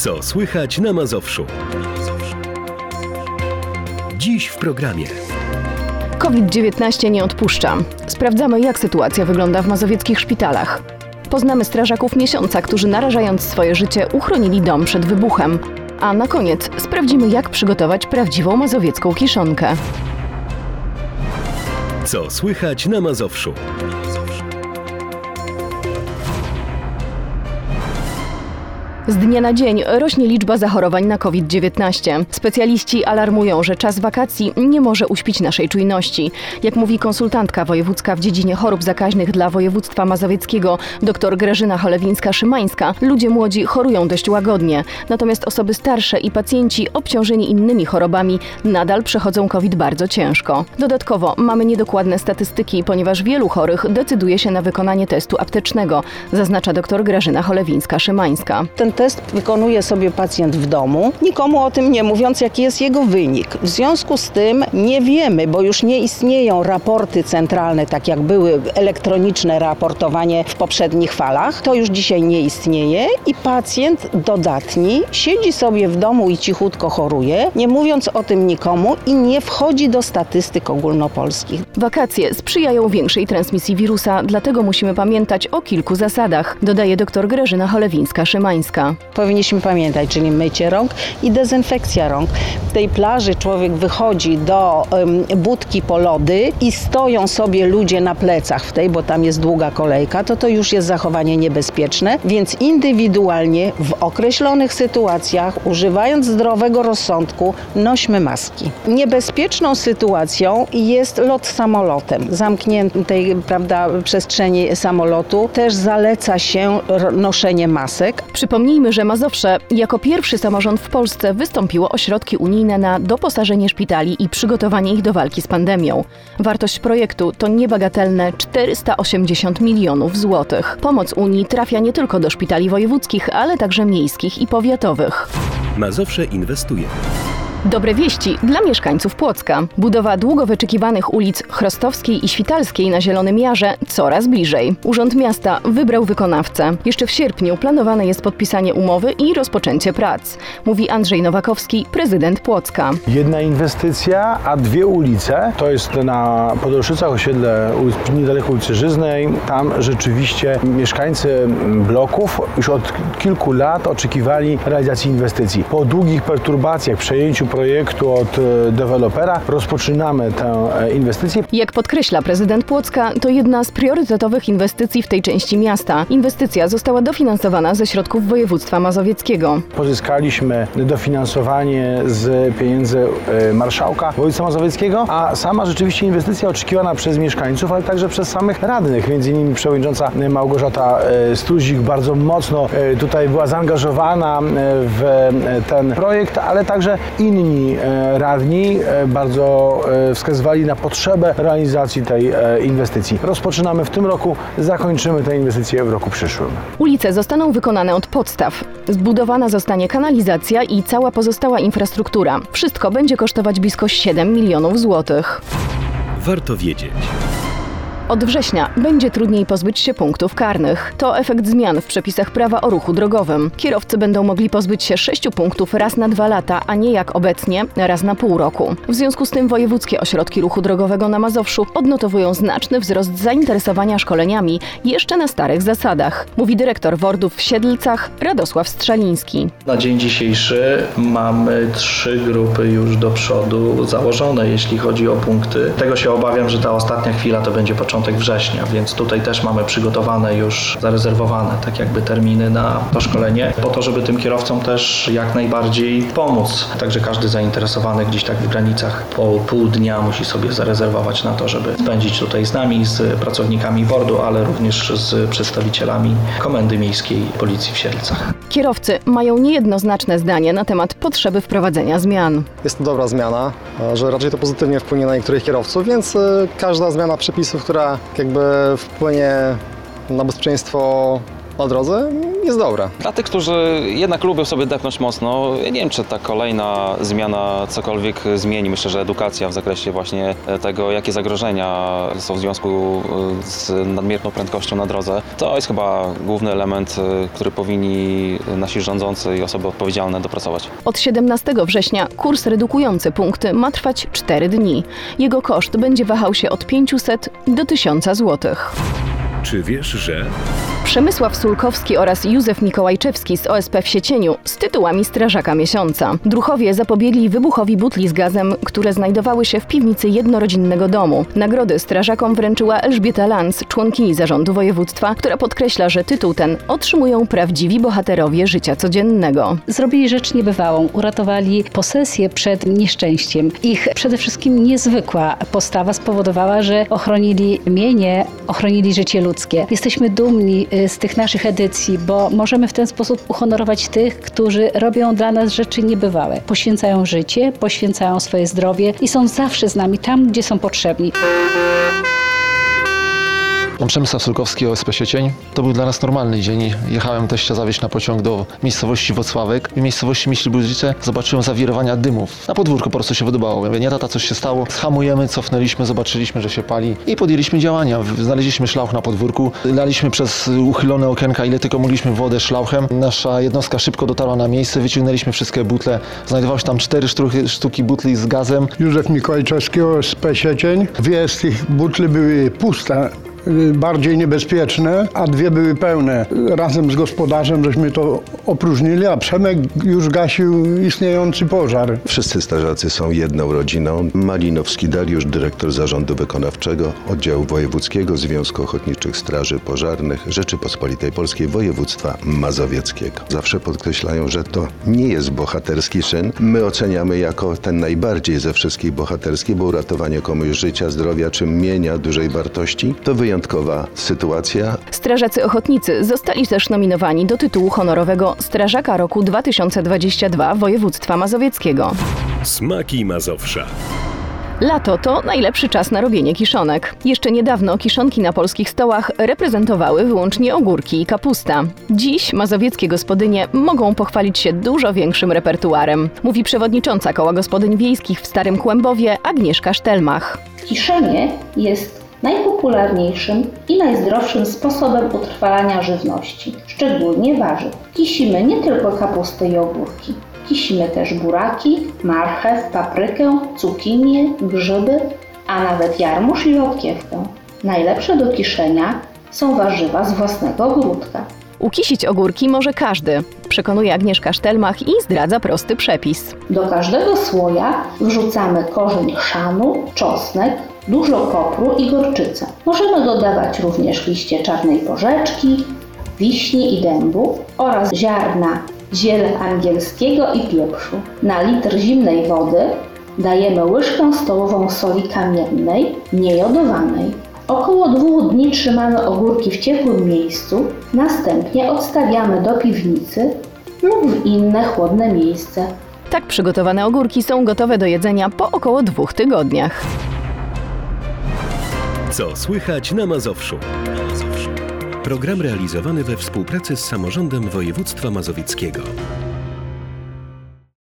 Co słychać na Mazowszu? Dziś w programie. COVID-19 nie odpuszcza. Sprawdzamy, jak sytuacja wygląda w mazowieckich szpitalach. Poznamy strażaków miesiąca, którzy narażając swoje życie uchronili dom przed wybuchem. A na koniec sprawdzimy, jak przygotować prawdziwą mazowiecką kiszonkę. Co słychać na Mazowszu? Z dnia na dzień rośnie liczba zachorowań na COVID-19. Specjaliści alarmują, że czas wakacji nie może uśpić naszej czujności. Jak mówi konsultantka wojewódzka w dziedzinie chorób zakaźnych dla województwa mazowieckiego dr Grażyna Cholewińska-Szymańska, ludzie młodzi chorują dość łagodnie. Natomiast osoby starsze i pacjenci obciążeni innymi chorobami nadal przechodzą COVID bardzo ciężko. Dodatkowo mamy niedokładne statystyki, ponieważ wielu chorych decyduje się na wykonanie testu aptecznego, zaznacza dr Grażyna Cholewińska-Szymańska. Ten test wykonuje sobie pacjent w domu, nikomu o tym nie mówiąc, jaki jest jego wynik. W związku z tym nie wiemy, bo już nie istnieją raporty centralne, tak jak były elektroniczne raportowanie w poprzednich falach. To już dzisiaj nie istnieje i pacjent dodatni siedzi sobie w domu i cichutko choruje, nie mówiąc o tym nikomu i nie wchodzi do statystyk ogólnopolskich. Wakacje sprzyjają większej transmisji wirusa, dlatego musimy pamiętać o kilku zasadach, dodaje dr Grażyna Cholewińska-Szymańska. Powinniśmy pamiętać, czyli mycie rąk i dezynfekcja rąk. W tej plaży człowiek wychodzi do budki po lody i stoją sobie ludzie na plecach w tej, bo tam jest długa kolejka, to już jest zachowanie niebezpieczne, więc indywidualnie w określonych sytuacjach, używając zdrowego rozsądku, nośmy maski. Niebezpieczną sytuacją jest lot samolotem. Zamkniętej, przestrzeni samolotu też zaleca się noszenie masek. Przypomnijmy, że Mazowsze jako pierwszy samorząd w Polsce wystąpiło o środki unijne na doposażenie szpitali i przygotowanie ich do walki z pandemią. Wartość projektu to niebagatelne 480 milionów złotych. Pomoc Unii trafia nie tylko do szpitali wojewódzkich, ale także miejskich i powiatowych. Mazowsze inwestuje. Dobre wieści dla mieszkańców Płocka. Budowa długo wyczekiwanych ulic Chrostowskiej i Świtalskiej na Zielonym Jarze coraz bliżej. Urząd Miasta wybrał wykonawcę. Jeszcze w sierpniu planowane jest podpisanie umowy i rozpoczęcie prac, mówi Andrzej Nowakowski, prezydent Płocka. Jedna inwestycja, a dwie ulice. To jest na Podolszycach, osiedle niedaleko ulicy Żyznej. Tam rzeczywiście mieszkańcy bloków już od kilku lat oczekiwali realizacji inwestycji. Po długich perturbacjach, przejęciu projektu od dewelopera rozpoczynamy tę inwestycję. Jak podkreśla prezydent Płocka, to jedna z priorytetowych inwestycji w tej części miasta. Inwestycja została dofinansowana ze środków województwa mazowieckiego. Pozyskaliśmy dofinansowanie z pieniędzy marszałka województwa mazowieckiego, a sama rzeczywiście inwestycja oczekiwana przez mieszkańców, ale także przez samych radnych. Między innymi przewodnicząca Małgorzata Stuzik bardzo mocno tutaj była zaangażowana w ten projekt, ale także inni radni bardzo wskazywali na potrzebę realizacji tej inwestycji. Rozpoczynamy w tym roku, zakończymy tę inwestycję w roku przyszłym. Ulice zostaną wykonane od podstaw. Zbudowana zostanie kanalizacja i cała pozostała infrastruktura. Wszystko będzie kosztować blisko 7 milionów złotych. Warto wiedzieć. Od września będzie trudniej pozbyć się punktów karnych. To efekt zmian w przepisach prawa o ruchu drogowym. Kierowcy będą mogli pozbyć się 6 punktów raz na 2 lata, a nie jak obecnie raz na pół roku. W związku z tym wojewódzkie ośrodki ruchu drogowego na Mazowszu odnotowują znaczny wzrost zainteresowania szkoleniami jeszcze na starych zasadach, mówi dyrektor WORD-ów w Siedlcach Radosław Strzaliński. Na dzień dzisiejszy mamy 3 grupy już do przodu założone, jeśli chodzi o punkty. Tego się obawiam, że ta ostatnia chwila to będzie początek września, więc tutaj też mamy przygotowane już, zarezerwowane tak jakby terminy na to szkolenie, po to, żeby tym kierowcom też jak najbardziej pomóc. Także każdy zainteresowany gdzieś tak w granicach po pół dnia musi sobie zarezerwować na to, żeby spędzić tutaj z nami, z pracownikami WORD-u, ale również z przedstawicielami Komendy Miejskiej Policji w Siedlcach. Kierowcy mają niejednoznaczne zdanie na temat potrzeby wprowadzenia zmian. Jest to dobra zmiana, że raczej to pozytywnie wpłynie na niektórych kierowców, więc każda zmiana przepisów, która jakby wpłynie na bezpieczeństwo na drodze jest dobra. Dla tych, którzy jednak lubią sobie depnąć mocno, ja nie wiem, czy ta kolejna zmiana cokolwiek zmieni. Myślę, że edukacja w zakresie właśnie tego, jakie zagrożenia są w związku z nadmierną prędkością na drodze, to jest chyba główny element, który powinni nasi rządzący i osoby odpowiedzialne dopracować. Od 17 września kurs redukujący punkty ma trwać 4 dni. Jego koszt będzie wahał się od 500 do 1000 zł. Czy wiesz, że... Przemysław Sulkowski oraz Józef Mikołajczewski z OSP w Siecieniu z tytułami Strażaka Miesiąca. Druhowie zapobiegli wybuchowi butli z gazem, które znajdowały się w piwnicy jednorodzinnego domu. Nagrody strażakom wręczyła Elżbieta Lanz, członkini zarządu województwa, która podkreśla, że tytuł ten otrzymują prawdziwi bohaterowie życia codziennego. Zrobili rzecz niebywałą, uratowali posesję przed nieszczęściem. Ich przede wszystkim niezwykła postawa spowodowała, że ochronili mienie, ochronili życie ludzkie. Jesteśmy dumni z tych naszych edycji, bo możemy w ten sposób uhonorować tych, którzy robią dla nas rzeczy niebywałe. Poświęcają życie, poświęcają swoje zdrowie i są zawsze z nami tam, gdzie są potrzebni. Przemysław Sulkowski, OSP Siecień. To był dla nas normalny dzień. Jechałem teścia zawieźć na pociąg do miejscowości Wocławek. W miejscowości Myśli-Budzice zobaczyłem zawierowania dymów. Na podwórku po prostu się wydobało. Mówię, nie tata, coś się stało. Hamujemy, cofnęliśmy, zobaczyliśmy, że się pali i podjęliśmy działania. Znaleźliśmy szlauch na podwórku, laliśmy przez uchylone okienka, ile tylko mogliśmy wodę szlauchem. Nasza jednostka szybko dotarła na miejsce, wyciągnęliśmy wszystkie butle. Znajdowały się tam 4 sztuki butli z gazem. Józef Mikołajczewski, OSP Siecień. 2 z tych butli były puste, bardziej niebezpieczne, a 2 były pełne. Razem z gospodarzem żeśmy to opróżnili, a Przemek już gasił istniejący pożar. Wszyscy strażacy są jedną rodziną. Malinowski Dariusz, dyrektor Zarządu Wykonawczego Oddziału Wojewódzkiego Związku Ochotniczych Straży Pożarnych Rzeczypospolitej Polskiej Województwa Mazowieckiego. Zawsze podkreślają, że to nie jest bohaterski czyn. My oceniamy jako ten najbardziej ze wszystkich bohaterski, bo uratowanie komuś życia, zdrowia czy mienia dużej wartości to wyjątkowa sytuacja. Strażacy ochotnicy zostali też nominowani do tytułu honorowego Strażaka Roku 2022 Województwa Mazowieckiego. Smaki Mazowsza. Lato to najlepszy czas na robienie kiszonek. Jeszcze niedawno kiszonki na polskich stołach reprezentowały wyłącznie ogórki i kapusta. Dziś mazowieckie gospodynie mogą pochwalić się dużo większym repertuarem, mówi przewodnicząca Koła Gospodyń Wiejskich w Starym Kłębowie Agnieszka Sztelmach. Kiszenie jest najpopularniejszym i najzdrowszym sposobem utrwalania żywności, szczególnie warzyw. Kisimy nie tylko kapustę i ogórki. Kisimy też buraki, marchew, paprykę, cukinię, grzyby, a nawet jarmuż i rzodkiewkę. Najlepsze do kiszenia są warzywa z własnego ogródka. Ukisić ogórki może każdy, przekonuje Agnieszka Sztelmach i zdradza prosty przepis. Do każdego słoja wrzucamy korzeń chrzanu, czosnek, dużo kopru i gorczycę. Możemy dodawać również liście czarnej porzeczki, wiśni i dębu oraz ziarna ziela angielskiego i pieprzu. Na litr zimnej wody dajemy łyżkę stołową soli kamiennej, niejodowanej. Około 2 dni trzymamy ogórki w ciepłym miejscu, następnie odstawiamy do piwnicy lub w inne chłodne miejsce. Tak przygotowane ogórki są gotowe do jedzenia po około 2 tygodniach. Co słychać na Mazowszu? Program realizowany we współpracy z Samorządem Województwa Mazowieckiego.